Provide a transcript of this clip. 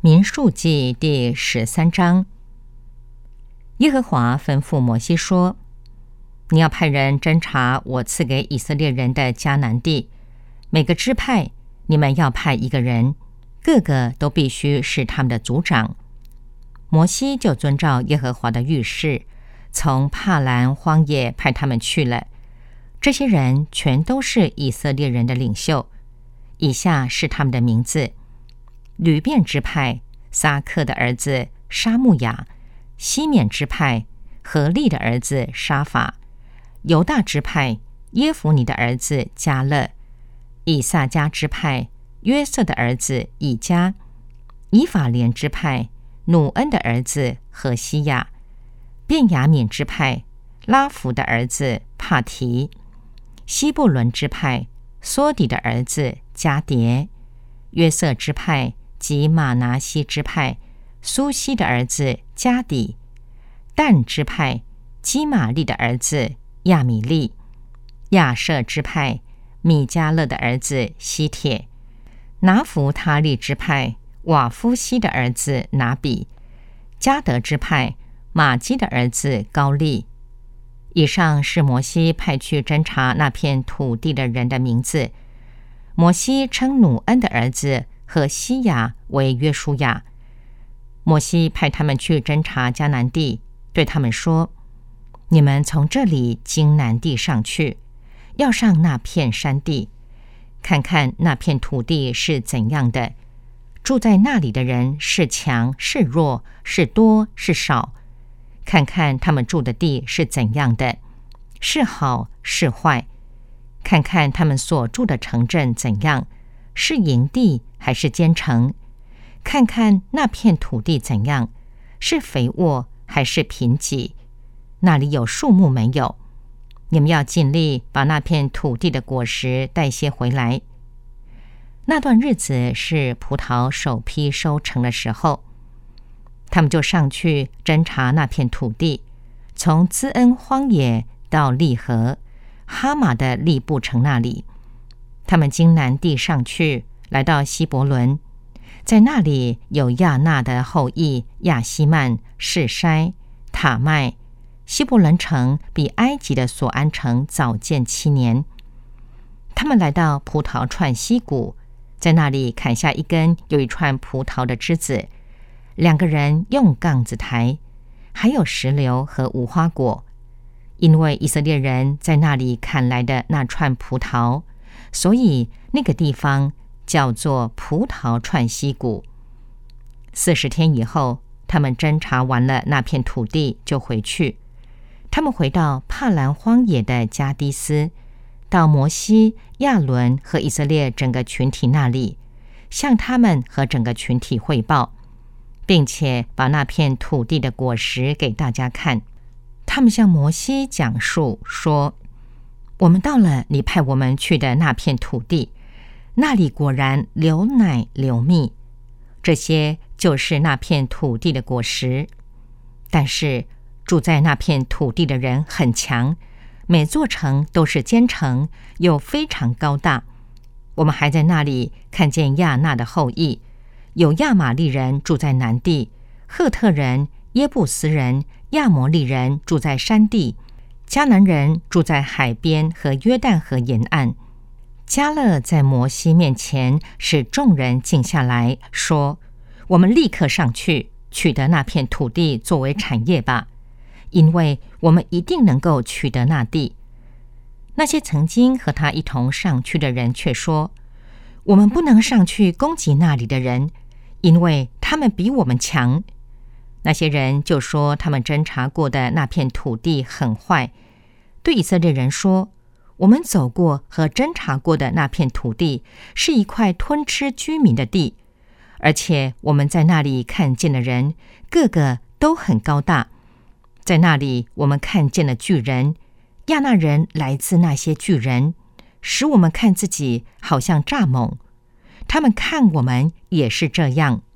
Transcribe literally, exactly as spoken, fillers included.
民数记第十三章，耶和华吩咐摩西说：你要派人侦查我赐给以色列人的迦南地，每个支派你们要派一个人，个个都必须是他们的族长。摩西就遵照耶和华的谕示，从帕兰荒野派他们去了。这些人全都是以色列人的领袖，以下是他们的名字：吕便支派撒克的儿子沙木雅，西缅支派何利的儿子沙法，犹大支派耶孚尼的儿子迦勒，以萨迦支派约瑟的儿子以迦，以法莲支派努恩的儿子何西亚，便雅悯支派拉弗的儿子帕提，西布伦支派梭底的儿子迦迭，约瑟支派及马拿西支派苏西的儿子迦底，但支派基玛利的儿子亚米利，亚设支派米迦勒的儿子西帖，拿弗他利支派瓦夫西的儿子拿比，迦得支派玛基的儿子高利。以上是摩西派去侦查那片土地的人的名字。摩西称努恩的儿子何西亚为约书亚。摩西派他们去侦查迦南地，对他们说：你们从这里经南地上去，要上那片山地，看看那片土地是怎样的，住在那里的人是强是弱，是多是少，看看他们住的地是怎样的，是好是坏，看看他们所住的城镇怎样，是营地还是坚城，看看那片土地怎样，是肥沃还是贫瘠，那里有树木没有。你们要尽力把那片土地的果实带些回来。那段日子是葡萄首批收成的时候，他们就上去侦查那片土地，从兹恩荒野到利河，哈马的利布城那里。他们经南地上去，来到希伯伦，在那里有亚纳的后裔亚希曼、示筛、塔麦。希伯伦城比埃及的索安城早建七年。他们来到葡萄串溪谷，在那里砍下一根有一串葡萄的枝子，两个人用杠子抬，还有石榴和无花果。因为以色列人在那里砍来的那串葡萄，所以那个地方叫做葡萄串溪谷。四十天以后，他们侦查完了那片土地，就回去。他们回到帕兰荒野的加低斯，到摩西、亚伦和以色列整个群体那里，向他们和整个群体汇报，并且把那片土地的果实给大家看。他们向摩西讲述说：我们到了你派我们去的那片土地，那里果然流奶流蜜，这些就是那片土地的果实。但是住在那片土地的人很强，每座城都是坚城，又非常高大。我们还在那里看见亚纳的后裔，有亚玛利人住在南地，赫特人、耶布斯人、亚摩利人住在山地，迦南人住在海边和约旦河沿岸。迦勒在摩西面前使众人静下来，说：我们立刻上去，取得那片土地作为产业吧，因为我们一定能够取得那地。那些曾经和他一同上去的人却说：我们不能上去攻击那里的人，因为他们比我们强。那些人就说他们侦查过的那片土地很坏，对以色列人说：我们走过和侦查过的那片土地是一块吞吃居民的地，而且我们在那里看见的人个个都很高大。在那里我们看见了巨人，亚纳人来自那些巨人，使我们看自己好像蚱蜢，他们看我们也是这样。